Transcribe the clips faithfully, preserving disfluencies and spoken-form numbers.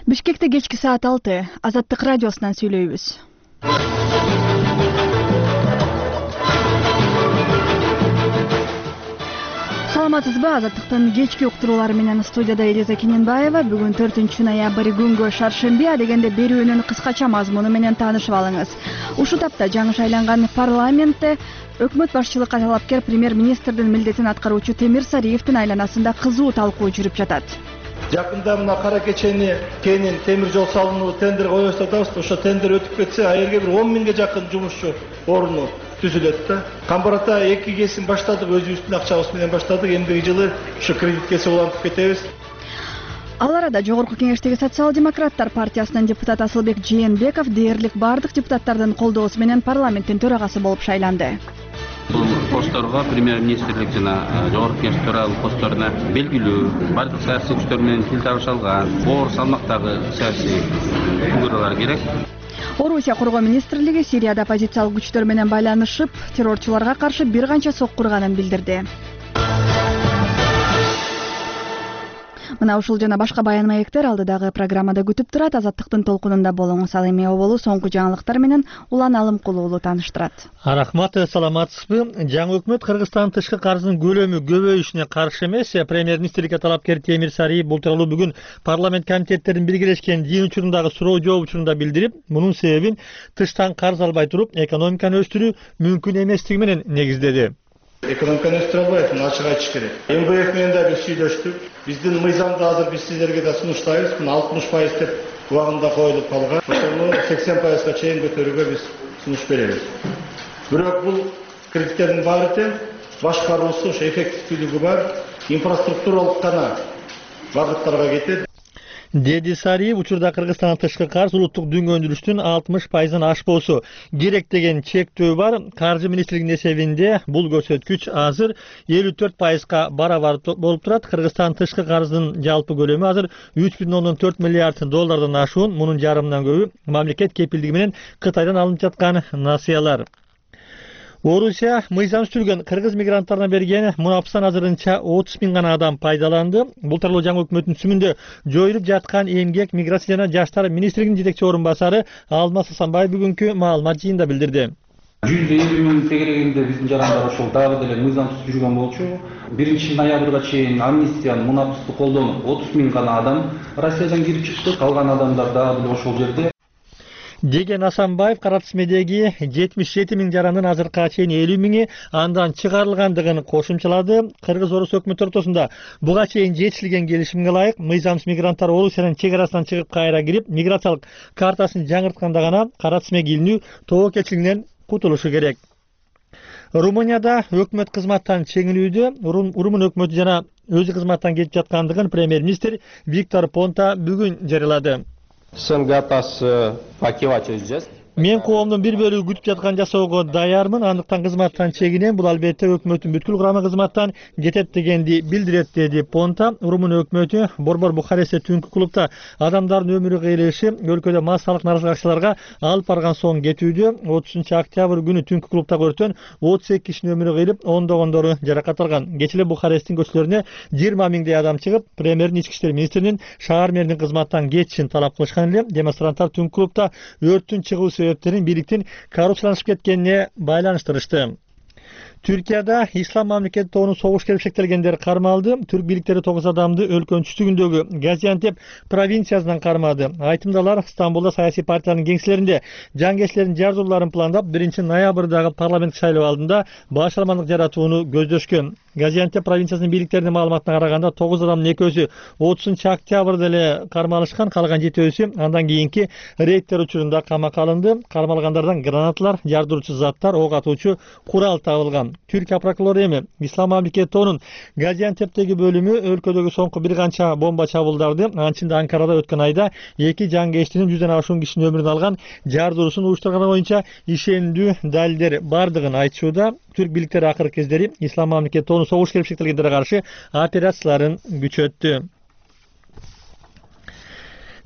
Бишкекте кечки саат алты. Азаттык радиосунан сүйлөйбүз. Саламатсызбы? Азаттыктын кечки уктуруулары менен студияда Элиза Кененбаева. Бүгүн төртүнчү ноябрь күнгө шаршемби дегенде берүүнүн кыскача мазмуну менен таанышып алыңыз. Ушул тапта жаңы шайланган парламентте өкмөт башчылыкка талапкер премьер-министрдин милдетин аткаруучу Темир Сариевдин айланасында кызуу талкуу жүрүп жатат. Жакында мына кара кечени кенин темир жол салынуу тендер коюп жатабыз. Ошо тендер өтүп кетсе, айырга бир он миңге жакын жумушчу орну түзүлөт да. Камбарата эки кесим баштадык, өзүбүздүн акчабыз менен баштадык. Эмдиги жылы ушу кредитке улантып кетебиз. Ал арада Жогорку Кеңештеги социал-демократтар партиясынын депутаты Асылбек Жээнбеков дээрлик бардык депутаттардын колдоосу менен парламенттин төрагасы болуп шайланды. Бул постторго премьер-министрлик жана Жогорку Кеңеш төрагалык постторуна белгилүү бардык саясий күчтөр менен тил табыша алган, оор салмактагы саясий фигуралар керек. Орусия коргоо министрлиги Сирияда оппозициялык күчтөр менен байланышып, террорчуларга каршы бир канча сок курганын билдирди. Мына ушул жана башка баян маектер алдыдагы программада күтүп турат. Азаттыктын толкунунда болуңуз. Ал эми оболу соңку жаңылыктар менен Улан Алымкулуу уулу тааныштырат. Рахмат, саламатсызбы? Жаңы өкмөт Кыргызстандын тышкы карызынын көлөмү көбөйүшүнө каршы эмес. Премьер-министрге талапкер Темир Сариев бул тууралуу бүгүн парламент комитеттеринин биргелешкен жыйын учурундагы суроо жооп учурунда билдирип, мунун себебин тыштан карыз албай туруп экономиканы өстүрүү мүмкүн эместиги менен негиздеди. Экономиканы өстүрө албайт, муну ачык айтыш керек. эм вэ эф менен да биз сүйлөштүк. Биздин мыйзамды азыр биз сиздерге да сунуштайбыз. Мына алтымыш пайыз деп убагында коюлуп калган. Ошону сексен пайызга чейин көтөрүүгө биз сунуш беребиз. Бирок бул кредиттердин баары тең башкаруусу, ошо эффективдүүлүгү бар, инфраструктуралык гана багыттарга кетет. Деди Сариев учурда Кыргызстандын тышкы карыз улуттук дүң өндүрүштүн алтымыш пайыздан ашпоосу керек деген чектөө бар. Каржы министрлигинин эсебинде бул көрсөткүч азыр элүү төрт пайызга барабар болуп турат. Кыргызстандын тышкы карызынын жалпы көлөмү азыр үч бүтүн ондон төрт миллиард доллардан ашуун, мунун жарымынан көбү мамлекет кепилдиги менен Кытайдан алынып жаткан насыялар. Орусия мыйзам түзүлгөн кыргыз мигранттарына берген мунапсан азырынча отуз миң гана адам пайдаланды. Бул тууралуу жаңы өкмөттүн түсүмүндө жоюлуп жаткан эмгек, миграция жана жаштар министригинин жетекчи орун басары Алмаз Асанбаев бүгүнкү маалымат жыйынында билдирди. жүз элүү миң тегерегинде биздин жарандар ошол дагы деле мыйзам түзүп жүргөн болчу. биринчи ноябрга чейин амнистиянын мунапсты колдонуп отуз миң гана адам Россиядан кирип чыкты. Калган адамдар дагы деле ошол жерде. Деген Асанбаев каратисмедеги жетимиш жети миң жарандын азыркыга чейин элүү миңи андан чыгарылгандыгын кошумчалады. Кыргыз-орус өкмөт ортосунда буга чейин жетишилген келишимге ылайык мыйзамсыз мигранттар Орусиянын чек арасынан чыгып кайра кирип, миграциялык картасын жаңыртканда гана каратисмеге илинүү тобокелчилигинен кутулушу керек. Румынияда өкмөт кызматтан чегинүүдө Румын өкмөтү жана өзү кызматтан кетип жаткандыгын премьер-министр Виктор Понта бүгүн жарыялады. Мен коомдун бир бөлүгү күтүп жаткан жасоого даярмын, андыктан кызматтан чегинем. Бул албетте өкмөттүн бүткүл курамы кызматтан кетет дегенди билдирет, деди Понта. Румын өкмөтү Борбор Бухарестте түнкү клубда адамдардын өмүрү кыйылышы өлкөдө массалык нааразылык акцияларга алып барган соң кетүүдө. отузунчу октябрь күнү түнкү клубтагы өрттөн отуз эки кишинин өмүрү кыйылып, ондогондору жаракат алган. Кечээ эле Бухаресттин көчөлөрүнө жыйырма миңдей адам чыгып, премьердин ички иштер министринин шаар мэринин кызматтан кетишин талап кылышкан эле. Демонстранттар түнкү клубда өрттүн чыгуу себептерин бийликтин коррупцияланышып кеткенине байланыштырышты. Түркияда Ислам мамлекети тобунун согуш келишектелгендер кармалды. Түрк бийликтери тогуз адамды өлкөнүн түштүгүндөгү Газиантеп провинциясынан кармады. Айтымдалар Стамбулда саясий партиянын кеңселеринде жангерчилердин жардууларын пландап, биринчи ноябрдагы парламент шайлоо алдында башаламандык жаратууну көздөшкөн. Газиантеп провинциясынын бийликтеринин маалыматына караганда тогуз адамдын экөөсү отузунчу октябрда эле кармалышкан, калган жетөөсү андан кийинки рейдтер учурунда камакка алынды. Кармалгандардан гранаталар, жардыруучу заттар, ок атуучу курал табылган. Түркия прокурору эми Ислам мамлекети тобунун Газиантептеги бөлүмү өлкөдөгү соңку бир канча бомба чабуулдарды, анчында Анкарада өткөн айда эки жангерчтин жүздөн ашуун кишинин өмүрүн алган жардыруусун уюштурганы боюнча ишендүү далилдер бардыгын айтышууда. Түрк бийликтери акыркы кездери Ислам мамлекети тобунун согуш келишектелгендерге каршы операцияларын күчөттү.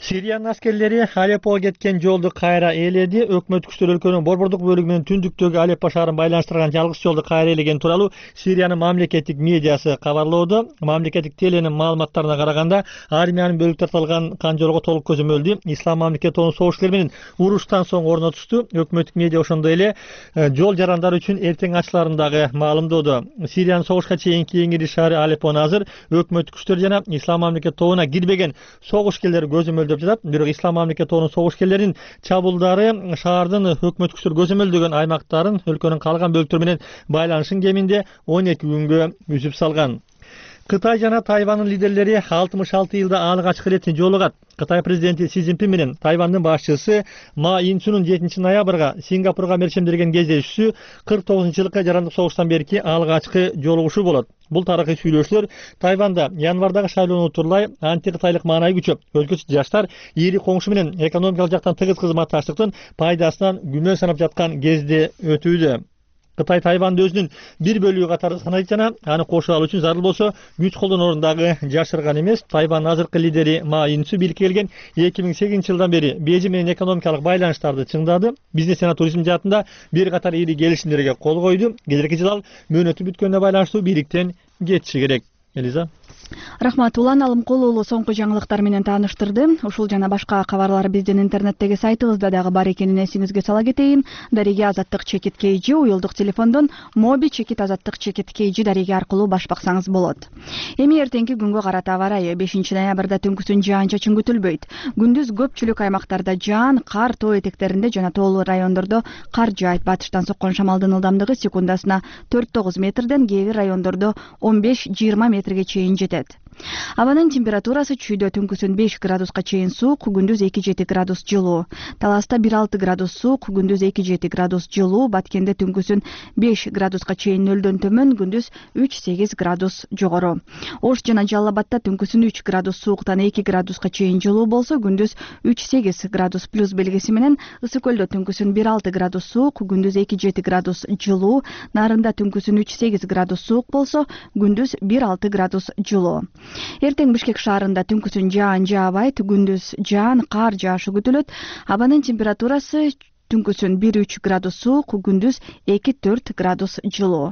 Сириянын аскерлери Алеппого кеткен жолду кайра ээледи. Өкмөт күчтөр өлкөнүн борбордук бөлүгү менен түндүктөгү Алеппо шаарын байланыштырган жалгыз жолду кайра ээлеген тууралуу Сириянын мамлекеттик медиасы кабарлоодо. Мамлекеттик теленин маалыматтарына караганда, армиянын бөлүк тартылган канжоого толук көзөмөлдү. Ислам мамлекети онун согуш менен уруштан соң орнотушту. Өкмөттүк медиа ошондой эле жол жарандары үчүн эртең ачыларын дагы маалымдоодо. Сириянын согушка чейинки эң ири шаары Алеппо азыр өкмөттүк күчтөр жана Ислам мамлекет тобуна кирбеген согушкерлер көзөмөлдөп жатат. Бирок Ислам мамлекет тобунун согушкерлеринин чабуулдары шаардын өкмөт күчтөр көзөмөлдөгөн аймактарын өлкөнүн калган бөлүктөрү менен байланышын кеминде он эки күнгө үзүп салган. Кытай жана Тайвандын лидерлери алтымыш алты жылда анык ачык иретин жолугат. Кытай президенти Си Цзиньпин менен Тайвандын башчысы Ма Инчунун жетинчи ноябрга Сингапурга мерчемдерген кездешүүсү кырк тогузунчу жылкы жарандык согуштан берки анык ачык жолугушуу болот. Бул тарыхый сүйлөшүүлөр Тайванда январдагы шайлоону утурлай анти-кытайлык маанай күчөп, өлкөчү жаштар ири коңшу менен экономикалык жактан тыгыз кызматташтыктын пайдасынан күмөн санап жаткан кезде өтүүдө. Кытай Тайванды өзүнүн бир бөлүгү катары санайт жана аны кошуп алуу үчүн зарыл болсо күч колдонорун дагы жашырган эмес. Тайвандын азыркы лидери Ма Инчу бийликке келген эки миң сегизинчи жылдан бери Бейжиң менен экономикалык байланыштарды чыңдады. Бизнес жана туризм жаатында бир катар ири келишимдерге кол койду. Келерки жылы ал мөөнөтү бүткөнгө байланыштуу бийликтен кетиши керек. Элиза. Рахмат, Улан Алымкулуулу соңку жаңылыктар менен тааныштырды. Ушул жана башка кабарлар биздин интернеттеги сайтыбызда дагы бар экенин эсиңизге сала кетейин. Дареге азаттык чекит кейжи уюлдук телефондон моби чекит азаттык чекит кейжи дареге аркылуу баш баксаңыз болот. Эми эртеңки күнгө карата аба ырайы бешинчи ноябрда түнкүсүн жаан чачын күтүлбөйт. Күндүз көпчүлүк аймактарда жаан, кар, тоо этектеринде жана тоолуу райондордо кар жаайт. Батыштан соккон шамалдын ылдамдыгы секундасына төрт тогуз метрден, кээ бир райондордо он беш жыйырма метрге чейин жетет. Абанын температурасы чүйдө түнкүсүн беш градуска чейин суук, күндүз эки жети градус жылуу. Таласта бир алты градус суук, күндүз эки жети градус жылуу. Баткенде түнкүсүн беш градуска чейин нөлдөн төмөн, күндүз үч сегиз градус жогору. Ош жана Жалал Абадта түнкүсүн үч градус сууктан эки градуска чейин жылуу болсо, күндүз үч сегиз градус плюс белгиси менен. Ысык көлдө түнкүсүн бир алты градус суук, күндүз эки жети градус жылуу. Нарында түнкүсүн үч сегиз градус суук болсо, күндүз бир алты градус жылуу. Эртең Бишкек шаарында түнкүсүн жаан жаабайт, күндүз жаан, кар жаашы күтүлөт. Абанын температурасы түнкүсүн бир үч градус суук, күндүз эки төрт градус жылуу.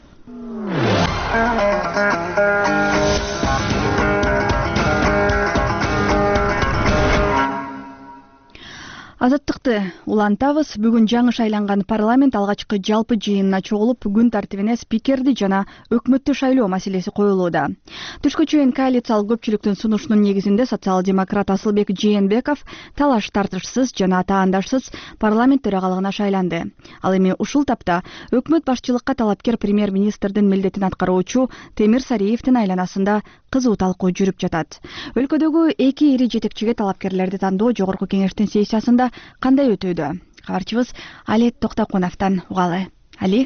Азаттыкты улантабыз. Бүгүн жаңы шайланган парламент алгачкы жалпы жыйынына чогулуп, күн тартибине спикерди жана өкмөттү шайлоо маселеси коюлууда. Түшкө чейин коалициялык көпчүлүктүн сунушунун негизинде социал-демократ Асылбек Жээнбеков талаш тартышсыз жана таандашсыз парламент төрагалыгына шайланды. Ал эми ушул тапта өкмөт башчылыкка талапкер премьер-министрдин милдетин аткаруучу Темир Сариевдин айланасында кызуу талкуу жүрүп жатат. Өлкөдөгү эки ири жетекчиге талапкерлерди тандоо жогорку кеңештин сессиясында кандай өтүүдө? Кабарчыбыз Али Токтокуновдон угалы. Али.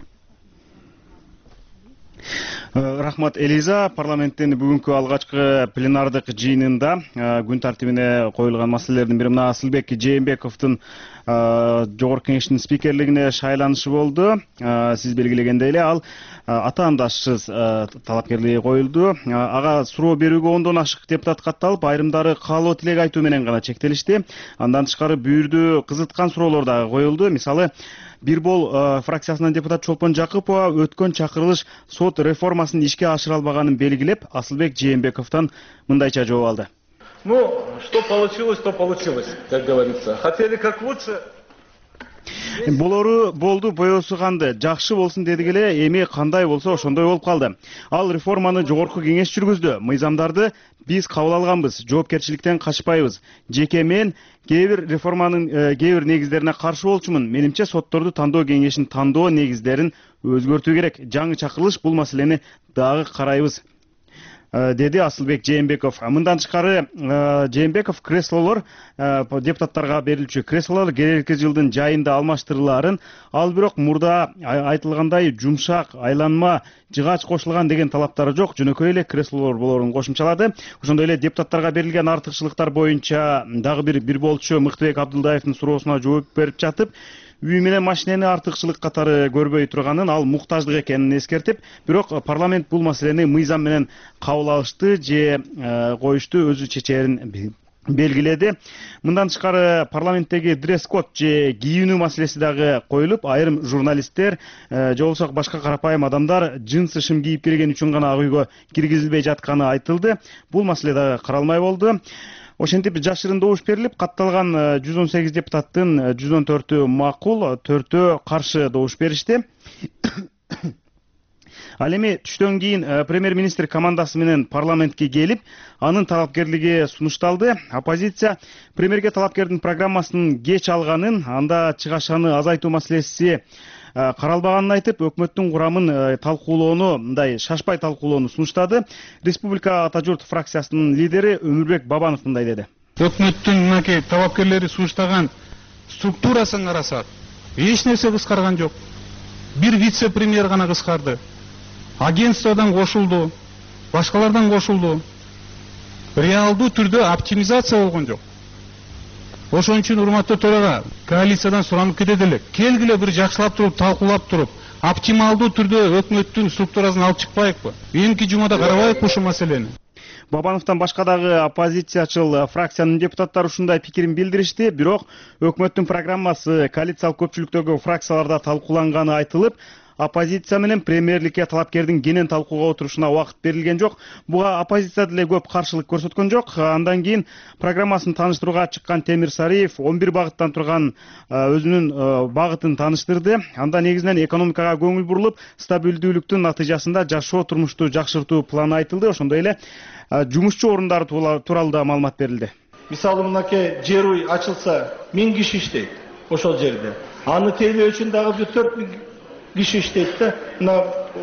Рахмат, Элиза. Парламенттин бүгүнкү алгачкы пленардык жыйынында күн тартибине коюлган маселелердин бири мына Асылбек Жээнбековдун жогорку кеңештин спикерлигине шайланышы болду. Сиз белгилегендей эле ал атаандашсыз талапкерлиги коюлду. Ага суроо берүүгө ондон ашык депутат катталып, айрымдары каалоо тилек айтуу менен гана чектелишти. Андан тышкары бүйүрдү кызыткан суроолор дагы коюлду. Мисалы, Бир бол фракциясынан депутат Чолпон Жакупова өткөн чакырылыш сот реформасын ишке ашыра албаганын белгилеп, Асылбек Жээнбековдон мындайча жооп алды. Ну, что получилось, то получилось, как говорится. Хотели как лучше. Болору болду, боесу канды. Жакшы болсун дедик эле, эми кандай болсо ошондой болуп калды. Ал реформаны жогорку кеңеш жүргүздү. Мыйзамдарды биз кабыл алганбыз, жоопкерчиликтен качпайбыз. Жеке мен кээ бир реформанын кээ бир негиздерине каршы болчумун. Менимче сотторду тандоо кеңешин тандоо негиздерин өзгөртүү керек. Жаңы чакырылыш бул маселени дагы карайбыз, деди Асылбек Жээнбеков. Мындан тышкары Жээнбеков креслолор, депутаттарга берилчү креслолор келерки жылдын жайында алмаштырылаарын, ал бирок мурда айтылгандай жумшак, айланма, жыгач кошулган деген талаптары жок, жөнөкөй эле креслолор болорун кошумчалады. Ошондой эле депутаттарга берилген артыкчылыктар боюнча дагы бир бир болчу Мыктыбек Абдылдаевдин суроосуна жооп берип жатып, үй менен машинени артыкчылык катары көрбөй турганын, ал муктаждык экенин эскертип, бирок парламент бул маселени мыйзам менен кабыл алышты же коюшту өзү чечерин белгиледи. Мындан тышкары парламенттеги дресс-код же кийинүү маселеси дагы коюлуп, айрым журналисттер же болбосо башка карапайым адамдар джинсы шым кийип келген үчүн гана ак үйгө киргизилбей жатканы айтылды. Бул маселе дагы каралмай болду. Ошентип жашырын добуш берилип, катталган жүз он сегиз депутаттын жүз он төртү макул, төртөө каршы добуш беришти. Ал эми түштөн кийин премьер-министр командасы менен парламентке келип, анын талапкерлиги сунушталды. Оппозиция премьерге талапкердин программасын кеч алганын, анда чыгашаны азайтуу маселеси каралбаганын айтып, өкмөттүн курамын талкуулоону, мындай шашпай талкуулоону сунуштады. Республика Ата журт фракциясынын лидери Өмүрбек Бабанов мындай деди. Өкмөттүн мынакей талапкерлери сунуштаган структурасын карасак, эч нерсе кыскарган жок. Бир вице-премьер гана кыскарды. Агентстводан кошулду, башкалардан кошулду. Реалдуу түрдө оптимизация болгон жок. Ошон үчүн урматтуу төрага, коалициядан суранып кетет элек. Келгиле бир жакшылап туруп, талкуулап туруп, оптималдуу түрдө өкмөттүн структурасын алып чыкпайыкпы? Эмки жумада карабайыкпы ушул маселени? Бабановтон башка дагы оппозициячыл фракциянын депутаттары ушундай пикирин билдиришти. Бирок өкмөттүн программасы коалициялык көпчүлүктөгү фракцияларда талкууланганы айтылып, оппозиция менен премьерликке талапкердин кенен талкууга отурушуна убакыт берилген жок. Буга оппозиция деле көп каршылык көрсөткөн жок. Андан кийин программасын тааныштырууга чыккан Темир Сариев он бир багыттан турган өзүнүн багытын тааныштырды. Анда негизинен экономикага көңүл бурулуп, стабилдүүлүктүн натыйжасында жашоо турмушту жакшыртуу планы айтылды. Ошондой эле жумушчу орундары тууралуу да маалымат берилди. Мисалы мынакей жер үй ачылса, миң киши иштейт ошол жерде. Аны тейлөө үчүн дагы бир төрт миң киши иштейт да. Мына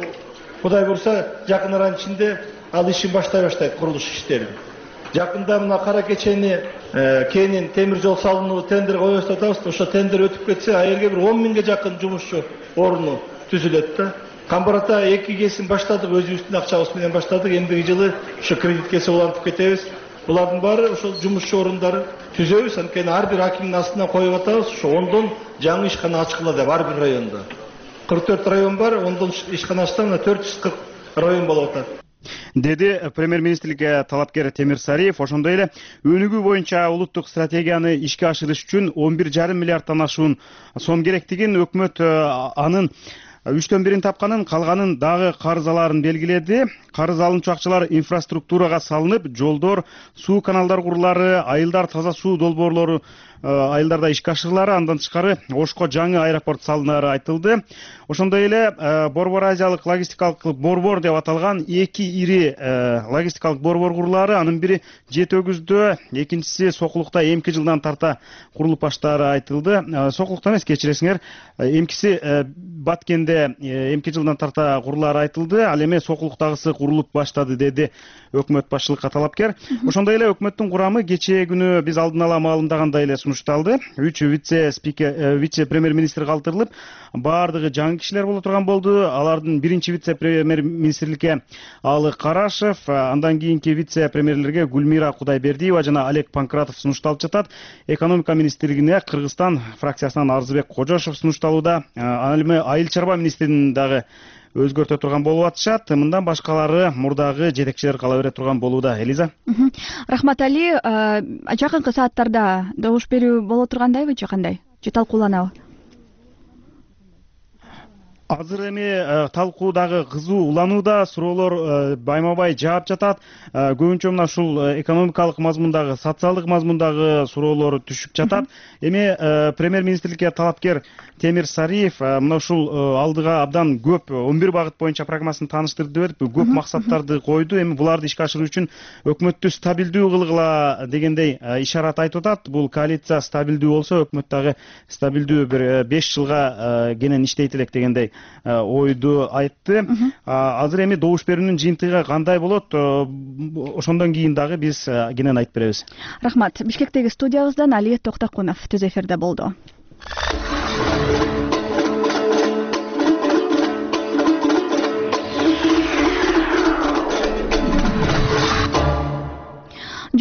Кудай бурса, жакын аранын ичинде ал ишин баштай баштайт, курулуш иштерин. Жакында мына Кара Кечени кенин темир жол салынуу тендер коебуз деп атабыз. Ошо тендер өтүп кетсе, айырга бир он миңге жакын жумушчу орну түзүлөт да. Камбарата эки кесим баштадык, өзүбүздүн акчабыз менен баштадык. Эндиги жылы ошо кредитке улантып кетебиз. Булардын баары ошол жумушчу орундары түзөбүз. Анткени ар бир акимдин астынан коюп атабыз. Ошо ондон жаңы ишкана ачкыла деп ар бир райондо. кырк төрт район бар, ондон ишкана ачсам төрт жүз кырк район болуп атат. Деди премьер-министрликке талапкер Темир Сариев. Ошондой эле өнүгүү боюнча улуттук стратегияны ишке ашырыш үчүн он бир жарым миллиардтан ашуун сом керектигин, өкмөт анын үчтөн бирин тапканын, калганын дагы карызаларын белгиледи. Карыз алынчу акчалар инфраструктурага салынып, жолдор, суу каналдар курулары, айылдар таза суу долбоорлору айылдарда ишке ашырылары, андан тышкары Ошко жаңы аэропорт салынары айтылды. Ошондой эле Борбор Азиялык логистикалык борбор деп аталган эки ири логистикалык борбор курулары, анын бири Жети Өгүздө, экинчиси Сокулукта эмки жылдан тарта курулуп баштаары айтылды. Сокулукта эмес, кечиресиңер, эмкиси Баткенде эмки жылдан тарта курулаары айтылды. Ал эми Сокулуктагысы курулуп баштады, деди өкмөт башчылыкка талапкер. Ошондой эле өкмөттүн курамы кечээ күнү биз алдын ала маалымдагандай эле сунушталды. үч вице-спикер, вице-премьер-министр калтырылып, баардыгы жаңы кишилер боло турган болду. Алардын биринчи вице-премьер-министрликке Алы Карашев, андан кийинки вице-премьерлерге Гүлмира Кудайбердиева жана Олег Панкратов сунушталып жатат. Экономика министрлигине Кыргызстан фракциясынан Арзыбек Кожошов сунушталууда. Ал эми айыл чарба министрин дагы өзгөртө турган болуп атышат. Мындан башкалары мурдагы жетекчилер кала бере турган болууда. Элиза. Рахмат Али, жакынкы сааттарда добуш берүү боло тургандайбы же кандай? Же талкууланабы? Азыр эми талкуудагы кызуу уланууда, суроолор байма-бай жаап жатат. Көбүнчө мына ушул экономикалык мазмундагы, социалдык мазмундагы суроолор түшүп жатат. Эми премьер-министрликке талапкер Темир Сариев мына ушул алдыга абдан көп он бир багыт боюнча программасын тааныштырды берип, көп максаттарды койду. Эми буларды ишке ашыруу үчүн өкмөттү стабилдүү кылгыла дегендей ишарат айтып атат. Бул коалиция стабилдүү болсо, өкмөт дагы стабилдүү бир беш жылга кенен иштейт элек дегендей ойду айтты. Азыр эми добуш берүүнүн жыйынтыгы кандай болот, ошондон кийин дагы биз кенен айтып беребиз. Рахмат. Бишкектеги студиябыздан Али Токтокунов түз эфирде болду.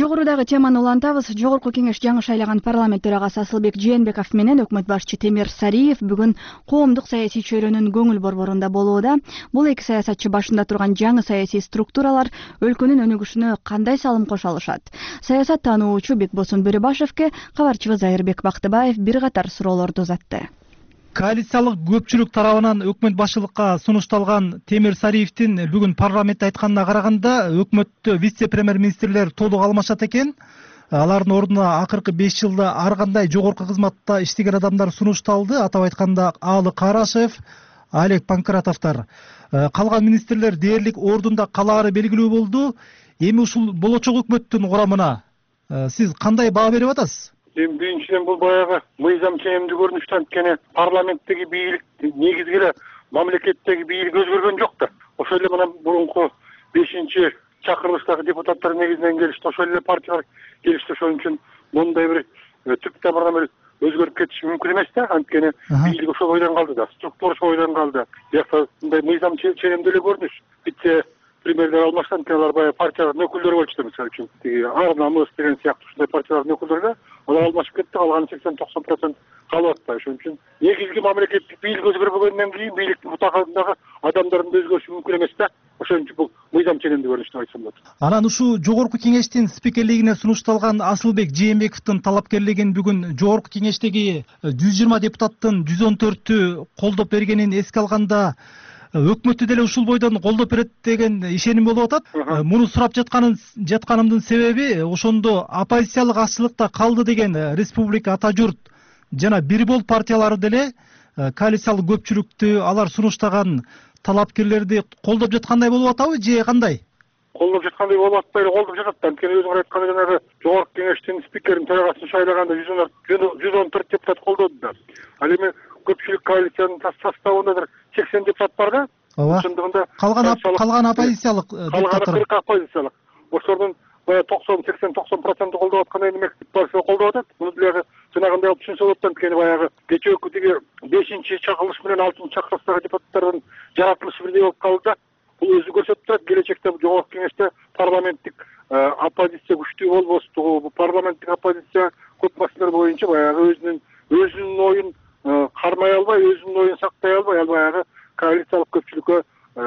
Жогорудагы теманы улантабыз. Жогорку кеңеш жаңы шайлаган парламент төрагасы Асылбек Жээнбеков менен өкмөт башчы Темир Сариев бүгүн коомдук саясий чөйрөнүн көңүл борборунда болууда. Бул эки саясатчы башында турган жаңы саясий структуралар өлкөнүн өнүгүшүнө кандай салым кошо алышат? Саясат таануучу Бекбосун Бөрүбашевке кабарчыбыз Айырбек Бактыбаев бир катар суроолорду узатты. Коалициялык көпчүлүк тарабынан өкмөт башчылыкка сунушталган Темир Сариевдин бүгүн парламентте айтканына караганда, өкмөттө вице-премьер-министрлер толук алмашат экен. Алардын ордуна акыркы беш жылда ар кандай жогорку кызматта иштеген адамдар сунушталды. Атап айтканда Аалы Карашев, Олег Панкратовдор. Калган министрлер дээрлик ордунда калаары белгилүү болду. Эми ушул болочок өкмөттүн курамына сиз кандай баа берип атасыз? Эми биринчиден бул баягы мыйзам ченемдүү көрүнүштө, анткени парламенттеги бийлик негизги эле мамлекеттеги бийлик өзгөргөн жок да. Ошол эле мына мурунку бешинчи чакырылыштагы депутаттар негизинен келишти, ошол эле партиялар келишти. Ошон үчүн мындай бир түптө бир өзгөрүп кетиши мүмкүн эмес да, анткени бийлик ошол ойдон калды да, структура ошол ойдон калды. Биякта мындай мыйзам ченемдүү эле көрүнүш. Битсе премьерлер алмаштан алар баягы партиялардын өкүлдөрү болчу, мисалы үчүн тиги Ар намыс деген сыяктуу ушундай партиялардын өкүлдөрү алар алмашып кетти, калган сексен токсон процент калып атпайбы. Ошон үчүн негизги мамлекеттик бийлик өзгөрбөгөндөн кийин бийликтин мутакабындагы адамдардын өзгөрүшү мүмкүн эмес да. Ошон үчүн бул мыйзам ченемдүү көрүнүш деп айтсам болот. Анан ушу жогорку кеңештин спикерлигине сунушталган Асылбек Жээнбековдун талапкерлигин бүгүн жогорку кеңештеги жүз жыйырма депутаттын жүз он төртү колдоп бергенин эске алганда, өкмөттү деле ушул бойдон колдоп берет деген ишеним болуп атат. Муну сурап жатканын жатканымдын себеби ошондо оппозициялык азчылыкта калды деген республика ата журт жана бир бол партиялары деле коалициялык көпчүлүктү алар сунуштаган талапкерлерди колдоп жаткандай болуп атабы же кандай? Колдоп жаткандай болуп атпай эле колдоп жатат. Анткени өзүңөр айткандай жанагы жогорку кеңештин спикерин төрагасын шайлаганда жүз он төрт депутат колдоду да. Ал эми көпчүлүк коалициянын составындадыр сексен депутат бар да. Ооба. Калган калган оппозициялык депутаттар. Калган кырк оппозициялык. Ошолордун баягы токсон сексен токсон проценти колдоп атканда эми партия колдоп атат. Муну деле жанагындай алып түшүнсө болот. Анткени баягы кечээкү тиги бешинчи чакырылыш менен алтынчы чакырылыштагы депутаттардын жаратылышы бирдей болуп калды да. Бул өзү көрсөтүп турат келечекте жогорку кеңеште парламенттик оппозиция күчтүү болбостугу, парламенттик оппозиция көп маселелер боюнча баягы өзүнүн өзүнүн оюн кармай албай, өзүнүн оюн сактай албай, ал баягы коалициялык көпчүлүккө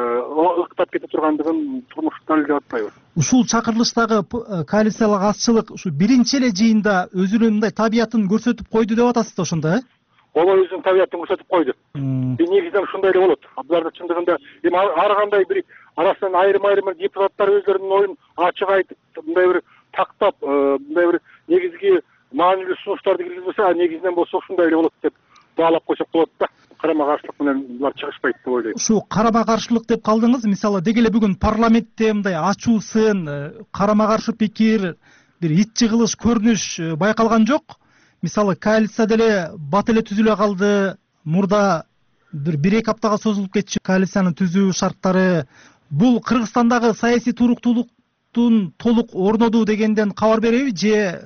ыктап кете тургандыгын турмушта далилдеп атпайбы. Ушул чакырылыштагы коалициялык азчылык ушу биринчи эле жыйында өзүнүн мындай табиятын көрсөтүп койду деп атасыз да ошондо, э? Ооба, өзүнүн табиятын көрсөтүп койду. Негизинен ушундай эле болот. Буларды чындыгында эми ар кандай бир арасынан айрым-айрым депутаттар өздөрүнүн оюн ачык айтып, мындай бир тактап, мындай бир негизги маанилүү сунуштарды киргизбесе, а негизинен болсо ушундай эле болот деп баалап койсок болот да. Карама каршылык менен булар чыгышпайт деп ойлойм. Ушу карама каршылык деп калдыңыз. Мисалы деги эле бүгүн парламентте мындай ачуу сын, карама каршы пикир, бир ит жыгылыш көрүнүш байкалган жок. Мисалы коалиция деле бат эле түзүлө калды. Мурда бир бир эки аптага созулуп кетчү коалициянын түзүү шарттары. Бул Кыргызстандагы саясий туруктуулуктун толук орнодуу дегенден кабар береби же?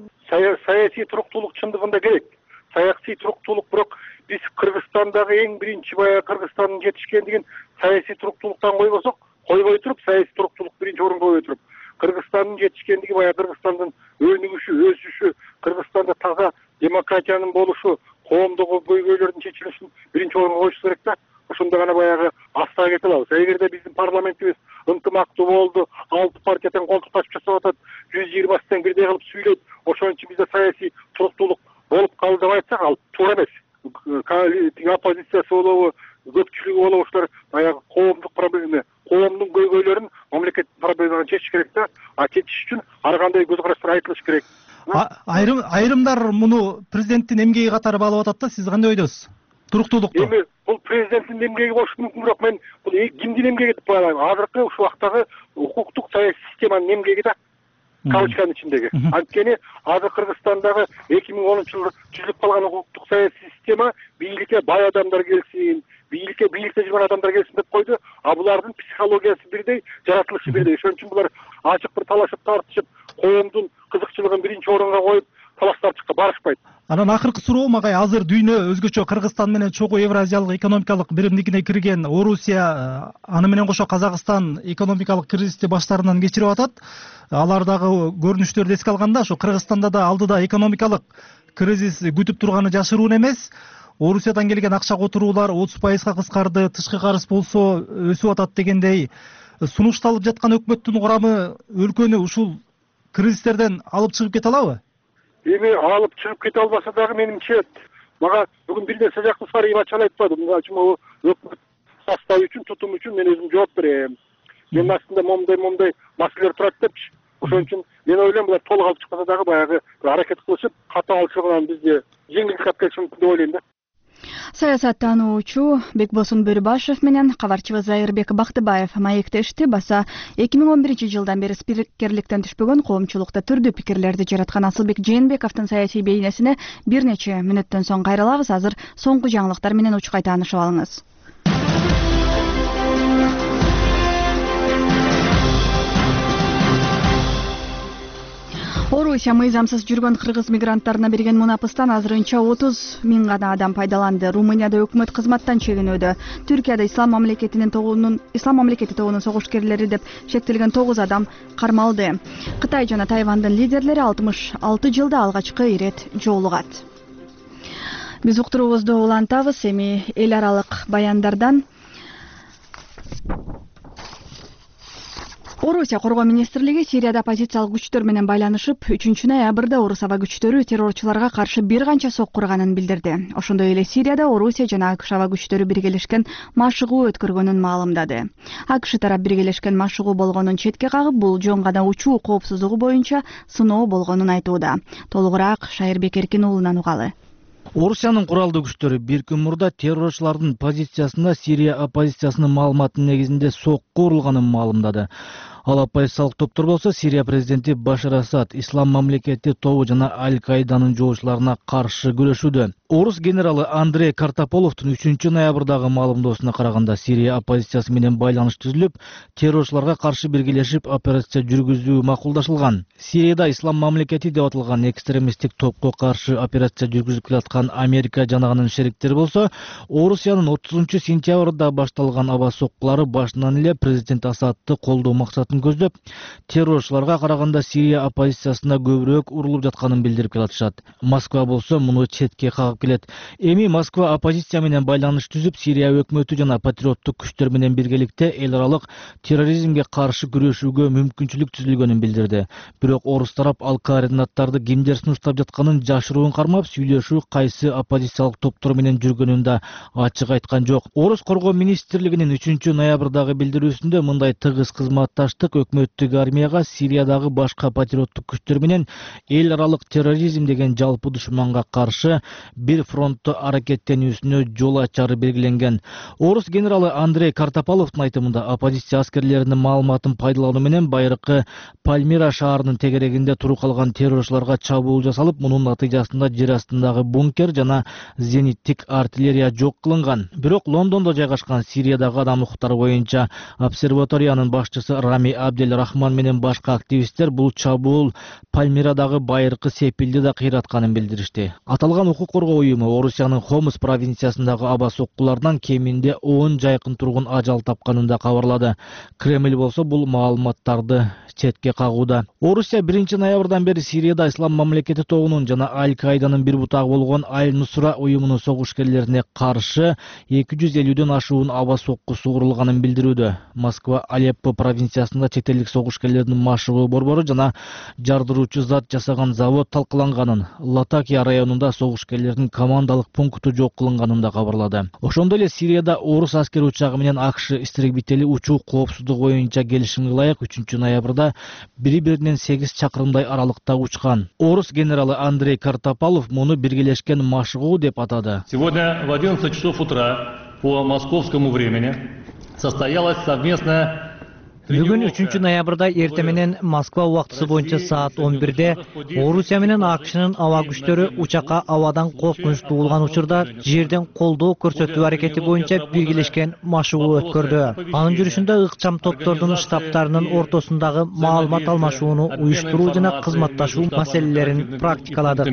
Саясий туруктуулук чындыгында керек. Саясий туруктуулук бирок биз Кыргызстандагы эң биринчи баягы Кыргызстандын жетишкендигин саясий туруктуулуктан койбосок, койбой туруп, саясий туруктуулук биринчи орунга кое туруп, Кыргызстандын жетишкендиги баягы Кыргызстандын өнүгүшү, өсүшү, Кыргызстанда таза демократиянын болушу, коомдогу көйгөйлөрдүн чечилишин биринчи орунга коюш керек да. Ошондо гана баягы астага кете алабыз. Эгерде биздин парламентибиз ынтымактуу болду, алты партия тең колтукташып жасап атат, жүз жыйырмасы тең бирдей кылып сүйлөйт, ошон үчүн бизде саясий туруктуулук болуп калды деп айтсак, ал туура эмес. Оппозициясы болобу, көпчүлүгү болобу, ушулар баягы коомдук проблема, коомдун көйгөйлөрүн мамлекеттин проблемаларын чечиш керек да. А чечиш үчүн ар кандай көз караштар айтылыш керек. Айрым айрымдар муну президенттин эмгеги катары баалап атат да, сиз кандай ойдосуз? Туруктуулукту. Эми бул президенттин эмгеги болушу мүмкүн, бирок мен бул кимдин эмгеги деп байлайм. Азыркы ушул убактагы укуктук саясий системанын эмгеги да. Калычканын ичиндеги. Анткени азыр Кыргызстандагы эки миң онунчу жылы түзүлүп калган укуктук саясий система бийликке бай адамдар келсин, бийликке бийликте жүргөн адамдар келсин деп койду, а булардын психологиясы бирдей, жаратылышы бирдей. Ошон үчүн булар ачык бир талашып тартышып, коомдун кызыкчылыгын биринчи орунга коюп, талаштарчыкка барышпайт. Анан акыркы суроом агай, азыр дүйнө өзгөчө Кыргызстан менен чогуу Евразиялык экономикалык биримдигине кирген Орусия, аны менен кошо Казакстан экономикалык кризисти баштарынан кечирип атат. Алардагы көрүнүштөрдү эске алганда, ошо Кыргызстанда да алдыда экономикалык кризис күтүп турганы жашыруун эмес. Орусиядан келген акча которуулар отуз пайызга кыскарды, тышкы карыз болсо өсүп атат дегендей сунушталып жаткан өкмөттүн курамы өлкөнү ушул кризистерден алып чыгып кете алабы? Эми алып чыгып кете албаса дагы менимче мага бүгүн бир нерсе жакты сарыйып ачып айтпады. Мына могу өкмөт состав үчүн, тутум үчүн мен өзүм жооп берем. Мен астында момдай момдай маселелер турат депчи. Ошон үчүн мен ойлойм, булар толук алып чыкпаса дагы баягы аракет кылышып, катуу алып чыгуудан бизде жеңилдик алып келиши мүмкүн деп ойлойм да. Саясаттануучу Бекбосун Бөрүбашев менен кабарчыбыз Зайырбек Бактыбаев маектешти. Баса эки миң он биринчи жылдан бери спикерликтен түшпөгөн, коомчулукта түрдүү пикирлерди жараткан Асылбек Жээнбековдун саясий бейнесине бир нече мүнөттөн соң кайрылабыз. Азыр соңку жаңылыктар менен учкай таанышып алыңыз. Орусия мыйзамсыз жүргөн кыргыз мигранттарына берген мунапыстан азырынча отуз миң гана адам пайдаланды. Румынияда өкмөт кызматтан чегинүүдө. Түркияда ислам мамлекетинин тобунун ислам мамлекети тобунун согушкерлери деп шектелген тогуз адам кармалды. Кытай жана Тайвандын лидерлери алтымыш алты жылда алгачкы ирет жолугат. Биз уктуруубузду улантабыз. Эми эл аралык баяндардан Орусия Коргоо министрлиги Сирияда оппозициялык күчтөр менен байланышып, үчүнчү ноябрда Орус аба күчтөрү террорчуларга каршы бир канча сокку урганын билдирди. Ошондой эле Сирияда Орусия жана АКШ аба күчтөрү биргелешкен машыгуу өткөргөнүн маалымдады. АКШ тарап биргелешкен машыгуу болгонун четке кагып, бул жөн гана учуу коопсуздугу боюнча сыноо болгонун айтууда. Толугураак Шайырбек Эркин уулунан угалы. Орусиянын куралдуу күчтөрү бир күн мурда террорчулардын позициясына Сирия оппозициясынын маалыматынын негизинде сокку урулганын маалымдады. Ал оппозициялык топтор болсо Сирия президенти Башар Асад, Ислам мамлекети тобу жана Аль-Каиданын жоочуларына каршы күрөшүүдө. Орус генералы Андрей Картополовдун үчүнчү ноябрдагы маалымдоосуна караганда, Сирия оппозициясы менен байланыш түзүлүп, террорчуларга каршы биргелешип операция жүргүзүү макулдашылган. Сирияда Ислам мамлекети деп аталган экстремисттик топко каршы операция жүргүзүп келаткан Америка жана анын шериктери болсо, Орусиянын отузунчу сентябрда башталган аба соккулары башынан эле президент Асадты колдоо максатын көздөп, террорчуларга караганда Сирия оппозициясына көбүрөөк урулуп жатканын билдирип келатышат. Москва болсо муну четке кагып келет. Эми Москва оппозиция менен байланыш түзүп, Сирия өкмөтү жана патриоттук күчтөр менен биргеликте эл аралык терроризмге каршы күрөшүүгө мүмкүнчүлүк түзүлгөнүн билдирди. Бирок орус тарап ал координаттарды кимдер сунуштап жатканын жашыруун кармап, сүйлөшүү кайсы оппозициялык топтор менен жүргөнүн да ачык айткан жок. Орус коргоо министрлигинин үчүнчү ноябрдагы билдирүүсүндө мындай тыгыз кызматташтык өкмөттүк армияга Сириядагы башка патриоттук күчтөр менен эл аралык терроризм деген жалпы душманга каршы бир фронтто аракеттенүүсүнө жол ачары белгиленген. Орус генералы Андрей Картополовдун айтымында, оппозиция аскерлеринин маалыматын пайдалануу менен байыркы Пальмира шаарынын тегерегинде туруп калган террорчуларга чабуул жасалып, мунун натыйжасында жер астындагы бункер жана зениттик артиллерия жок кылынган. Бирок Лондондо жайгашкан Сириядагы адам укуктары боюнча обсерваториянын башчысы Рами Абдель Рахман менен башка активисттер бул чабуул Пальмирадагы байыркы сепилди да кыйратканын билдиришти. Аталган укук коргоо уюму Орусиянын Хомс провинциясындагы аба соккулардан кеминде он жайкын тургун ажал тапканын да кабарлады. Кремль болсо бул маалыматтарды четке кагууда. Орусия биринчи ноябрдан бери Сирияда Ислам мамлекети тобунун жана Аль-Каиданын бир бутагы болгон Аль-Нусра уюмунун согушкерлерине каршы эки жүз элүүдөн ашуун аба соккусу урулганын билдирүүдө. Москва Алеппо провинциясында чет элдик согушкерлердин машыгуу борбору жана жардыруучу зат жасаган завод талкаланганын, Латакия районунда согушкерлердин командалык пункту жок кылынганын да кабарлады. Ошондой эле Сирияда орус аскер учагы менен АКШ истребители учуу коопсуздугу боюнча келишимге ылайык үчүнчү ноябрда бири-биринен сегиз чакырымдай аралыкта учкан. Орус генералы Андрей Картополов муну биргелешкен машыгуу деп атады. Сегодня в одиннадцать часов утра по московскому времени состоялась совместная Бүгүн үчүнчү ноябрда эртең менен Москва убактысы боюнча саат он бирде Орусия менен АКШнын аба күчтөрү учакка абадан коркунуч туулган учурда жерден колдоо көрсөтүү аракети боюнча биргелешкен машыгуу өткөрдү. Анын жүрүшүндө ыкчам топтордун штабтарынын ортосундагы маалымат алмашууну уюштуруу жана кызматташуу маселелерин практикаладык.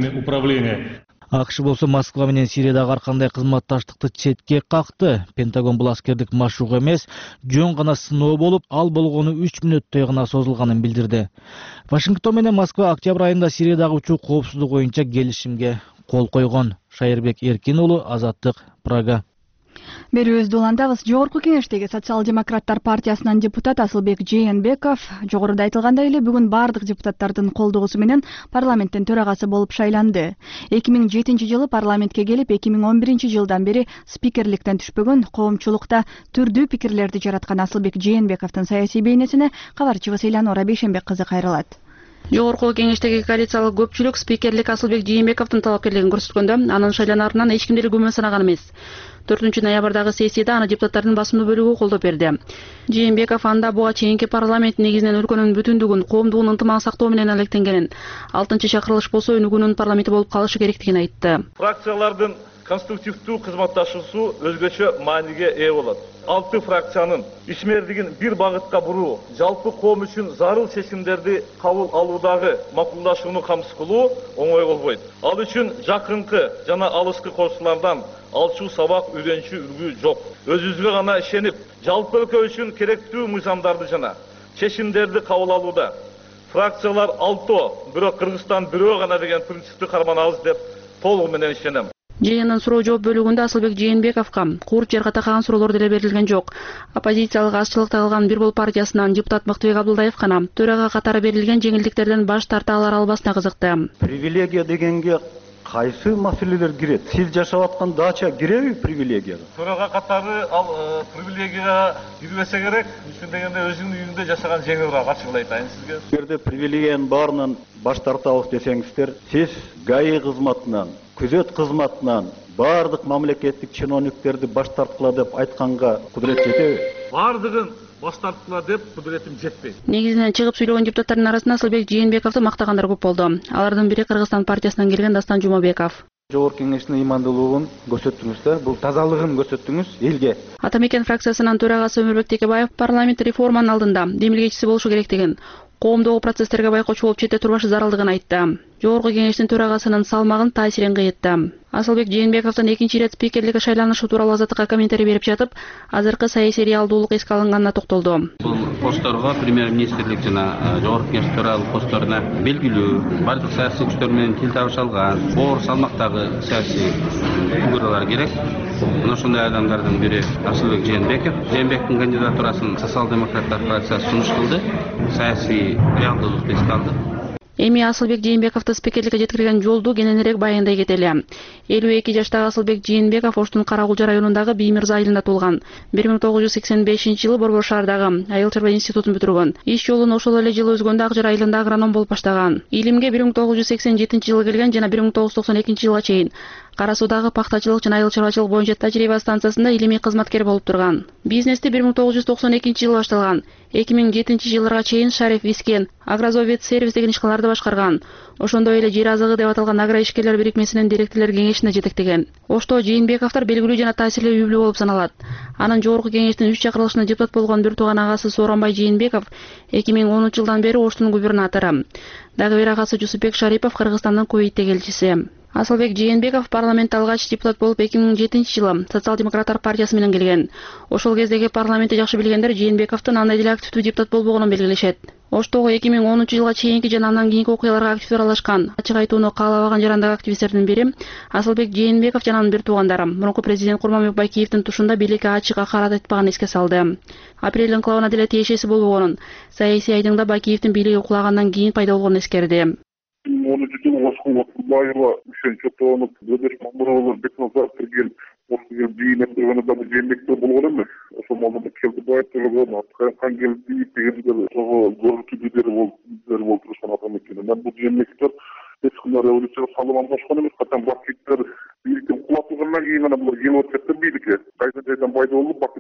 АКШ болсо Москва менен Сириядагы ар кандай кызматташтыкты четке какты. Пентагон бул аскердик машыгуу эмес, жөн гана сыноо болуп, ал болгону үч мүнөттөй гана созулганын билдирди. Вашингтон менен Москва октябрь айында Сириядагы учуу коопсуздук боюнча келишимге кол койгон. Шайырбек Эркин уулу, Азаттык, Прага. Берүүбүздү улантабыз. Жогорку кеңештеги социал-демократтар партиясынын депутат Асылбек Жээнбеков жогоруда айтылгандай эле бүгүн бардык депутаттардын колдоосу менен парламенттин төрагасы болуп шайланды. эки миң жетинчи жылы парламентке келип, эки миң он биринчи жылдан бери спикерликтен түшпөгөн, коомчулукта түрдүү пикирлерди жараткан Асылбек Жээнбековдун саясий бейнесине кабарчыбыз Элянора Бейшенбек кызы кайрылат. Жогорку кеңештеги коалициялык көпчүлүк спикерлик Асылбек Жээнбековдун талапкерлигин көрсөткөндө, анын шайланаарынан эч ким деле күмөн санаган эмес. төртүнчү ноябрдагы сессияда аны депутаттардын басымдуу бөлүгү колдоп берди. Жээнбеков анда буга чейинки парламент негизинен өлкөнүн бүтүндүгүн, коомдук ынтымак сактоо менен алектенгенин, алтынчы чакырылыш болсо өнүгүүнүн парламенти болуп калышы керектигин айтты. Фракциялардын конструктивдүү кызматташуусу өзгөчө мааниге ээ болот. Алты фракциянын ишмердигин бир багытка буруу, жалпы коом үчүн зарыл чечимдерди кабыл алуудагы макулдашууну камсыз кылуу оңой болбойт. Ал үчүн жакынкы жана алыскы коошчулардан алчу сабак үйрөнчү үлгү жок. Өзүбүзгө гана ишенип, жалпы өлкө үчүн керектүү мыйзамдарды жана чечимдерди кабыл алууда фракциялар алто, бирок Кыргызстан бирөө гана деген принципти карманабыз деп толугу менен ишенем. Жыйындын суроо жооп бөлүгүндө Асылбек Жээнбековго курт жерге такаган суроолор деле берилген жок. Оппозициялык азчылыкта калган Бир Бол партиясынан депутат Мактыбек Абдылдаев гана төрага катары берилген жеңилдиктерден баш тарта алар албасына кызыкты. Привилегия дегенге кайсы маселелер кирет? Сиз жашап аткан дача киреби привилегияга? Төрага катары ал привилегияга кирбесе керек. Үчүн дегенде өзүнүн үйүндө жашаган жеңилирээк ачык айтайын сизге. Эгерде привилегиянын баарынан баш тартабыз десеңиздер, сиз ГАИ кызматынан, күзөт кызматынан бардык мамлекеттик чиновниктерди баш тарткыла деп айтканга кудурет жетеби? Бардыгын баш тарткыла деп кудуретим жетпейт. Негизинен чыгып сүйлөгөн депутаттардын арасында Асылбек Жээнбековду мактагандар көп болду. Алардын бири Кыргызстан партиясынан келген Дастан Жумабеков. Жогорку кеңештин ыймандуулугун көрсөттүңүз да, бул тазалыгын көрсөттүңүз элге. Атамекен фракциясынын төрагасы Өмүрбек Текебаев парламент реформанын алдында демилгечиси болушу керектигин, коомдогу процесстерге байкоочу болуп четте турбашы зарылдыгын айтты. Жогорку кеңештин төрагасынын салмагын, таасирин кыйытты. Асылбек Жээнбековдун экинчи ирет спикерликке шайланышы тууралуу Азаттыкка комментарий берип жатып, азыркы саясий реалдуулук эске алынганына токтолду. Бул постторго премьер-министрлик жана жогорку кеңеш төрагалык постторуна белгилүү, бардык саясий күчтөр менен тил табыша алган, оор салмактагы саясий фигуралар керек. Мына ошондой адамдардын бири Асылбек Жээнбеков. Жээнбековдун кандидатурасын социал-демократтар фракциясы сунуш кылды. Саясий реалдуулукту эске алды. Эми Асылбек Жээнбековду спикерликке жеткирген жолду кененирээк баяндай кетели. элүү эки жаштагы Асылбек Жээнбеков Оштун Карагулжа районундагы Биймирза айылында туулган. бир миң тогуз жүз сексен бешинчи жылы Борбор шаардагы айыл чарба институтун бүтүргөн. Иш жолун ошол эле жылы өзгөндө Ак Жар айылында агроном болуп баштаган. Илимге бир миң тогуз жүз сексен жетинчи жылы келген жана бир миң тогуз жүз токсон экинчи жылга чейин Кара Суудагы пахтачылык жана айыл чарбачылык боюнча тажрыйба станциясында илимий кызматкер болуп турган. Бизнести бир миң тогуз жүз токсон экинчи жылы башталган. эки миң жетинчи жылдарга чейин Шариф Вискен, Агрозовет сервис деген ишканаларды башкарган. Ошондой эле жер азыгы деп аталган агро ишкерлер бирикмесинин директорлор кеңешине жетектеген. Ошто Жээнбековдор белгилүү жана таасирлүү үй бүлө болуп саналат. Анын жогорку кеңештин үч чакырылышына депутат болгон бир тууган агасы Сооронбай Жээнбеков эки миң онунчу жылдан бери Оштун губернатору. Дагы бир агасы Жусупбек Шарипов Кыргызстандын Кувейтте элчиси. Асылбек Жээнбеков парламентте алгач депутат болуп эки миң жетинчи жылы Социал-демократтар партиясы менен келген. Ошол кездеги парламентти жакшы билгендер Жээнбековдун андай деле активдүү депутат болбогонун белгилешет. Оштогу эки миң онунчу жылга чейинки жана андан кийинки окуяларга активдүү аралашкан, ачык айтууну каалабаган жарандагы активисттердин бири Асылбек Жээнбеков жана анын бир туугандары мурунку президент Курманбек Байкеевдин тушунда бийликке ачык акарат айтпаганын эске салды. Апрель инкылабына деле тиешеси болбогонун, саясий айдыңда Байкеевдин бийлиги кулагандан кийин пайда болгонун эскерди. онунчу жылы Ошкул Байыла үчүн чотонуп, Өдөш Мамуровалар Бекназаров кирген, Ошкул Жээнбеков да бул Жээнбеков болгон эмес. Ошол момунда Келдибаев болгон, Аткан келди дегендер, ошого көрүntүлүдөр болуп, болуп турушкан адам экен. Мен бул Жээнбеков эч кандай революция салган башкан эмес, катан Бакиттер бийликтен кулатылгандан кийин гана булар келип отуптыр бийликке. Кайсы жерден пайда болуп Бакиттер кетти.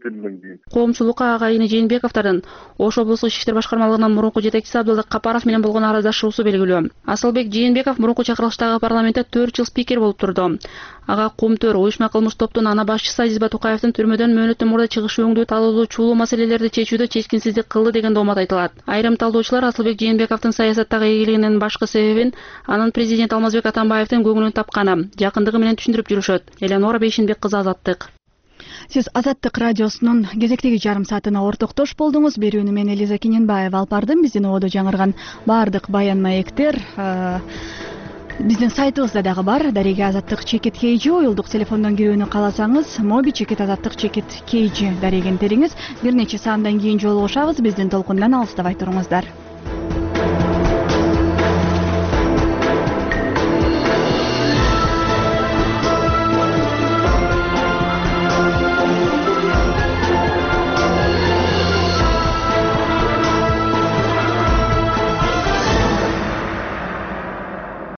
сенден кийин. Коомчулукка агайыны Жээнбековдордун Ош облустук иши иштер башкармалыгынын мурунку жетекчиси Абдылык Капаров менен болгон арыздашуусу белгилүү. Асылбек Жээнбеков мурунку чакырылыштагы парламентте төрт жыл спикер болуп турду. Ага Кумтөр уюшма кылмыш топтун ана башчысы Азизбек Тукаевдин түрмөдөн мөөнөттөн мурда чыгышы өңдүү талоодуу чулуу маселелерди чечүүдө чечкинсиздик кылды деген доомат айтылат. Айрым талдоочулар Асылбек Жээнбековдун саясаттагы ийгилигинин башкы себебин анын президент Алмазбек Атамбаевдин көңүлүн тапканы, жакындыгы менен түшүндүрүп жүрүшөт. Эленора Бейшенбек кызы, Азаттык. Сиз Азаттык радиосунун кезектеги жарым саатына ортоктош болдуңуз. Берүүнү мен Элиза Кененбаева алып бардым. Биздин ободо жаңырган баардык баян маектер биздин сайтыбызда дагы бар. Дареге Азаттык чекит кейжи уюлдук телефондон кирүүнү кааласаңыз, моби чекит Азаттык чекит кейжи дарегин териңиз. Бир нече саамдан кийин жолугушабыз. Биздин толкундан алыстабай туруңуздар.